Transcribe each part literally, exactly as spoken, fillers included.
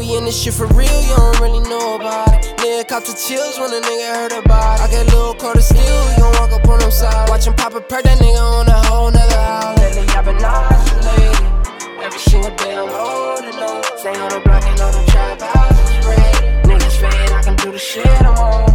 we in this shit for real, you don't really know about it. Nigga caught the chills when a nigga heard about it. I get a little quarter still, we gon' walk up on them side. Watch him pop a perk, that nigga on a whole nother island. Lately I've been isolated. Every single day I'm holding on. Stay on the block and on the trap houses raided. Niggas fade, I can do the shit I'm on.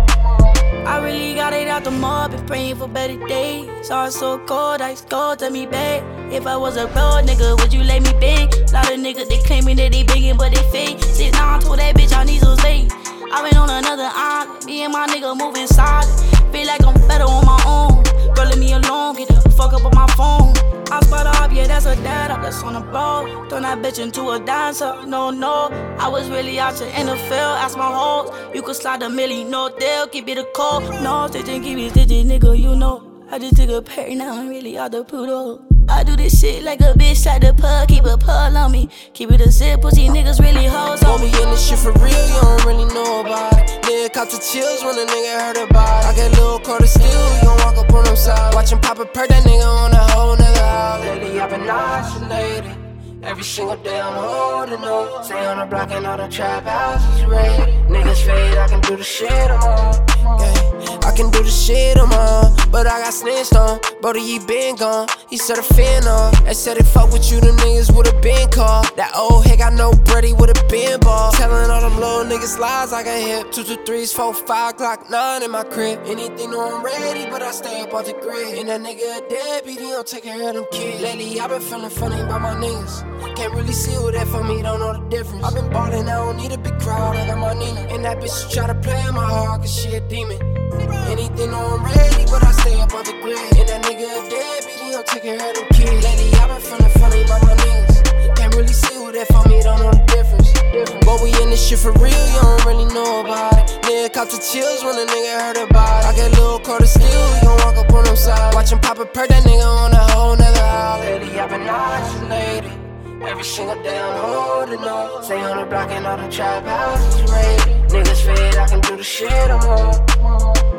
I really got it out the mud, been praying for better days. All so cold, ice cold, tell me babe. If I was a road nigga, would you let me bang? Lot of niggas, they claiming that they biggin', but they fake. Sit down, told that bitch I need some space. I been on another island, me and my nigga moving solid. Feel like I'm better on my own. Girl, leave me alone, get the fuck up on my phone. I spot up, yeah, that's a data, that's on the road. Turn that bitch into a dancer, no, no. I was really out to N F L, ask my hoes. You could slide a milli, no deal, keep it a call. No, stitchin', keep it stitchin', nigga, you know. I just took a perk, now I'm really out the poodle. I do this shit like a bitch at the pub, keep a pull on me. Keep it a zip, pussy niggas really hoes on me. We in this shit for real, you don't really know about it. Nigga caught the chills when a nigga heard about it. I get a little quarter still, we gon' walk up on them side. Watch him pop a perk, that nigga on a whole nother island. Lately I've been isolated. Every single day I'm holding on. Stay on the block and all the trap houses raided. Niggas fade, I can do the shit I'm on. Yeah, I can do the shit I'm on. But I got snitched on. Brody, he been gone. He set a fin on. They said if fuck with you, the niggas would've been called. That old head got no bread, he would've been ball. Telling all them little niggas lies I got hip. Two, two, threes, four, five, Glock nine in my crib. Anything, know I'm ready, but I stay up off the grid. And that nigga a deadbeat, he don't take care of them kids. Lately, I been feeling funny about my niggas. Can't really see who that for me, don't know the difference. I been ballin', I don't need a big crowd, I got my Nina. And that bitch try to play in my heart, cause she a demon. Anything, know I'm ready, but I stay up on the grid. And that nigga a deadbeat, he don't take care of them kids. Lately, I been feeling funny about my niggas. Can't really see who that for me, don't know the difference. But we in this shit for real, you don't really know about it. Nigga caught the chills when a nigga heard about it. I get a little quarter still, we gon' walk up on them side. Watch him pop a perk, that nigga on a whole nother island. Lately, I've been isolated. Every single day I'm holding on. Stay on the block and all the trap houses raided. Niggas fade, I can do the shit I'm on.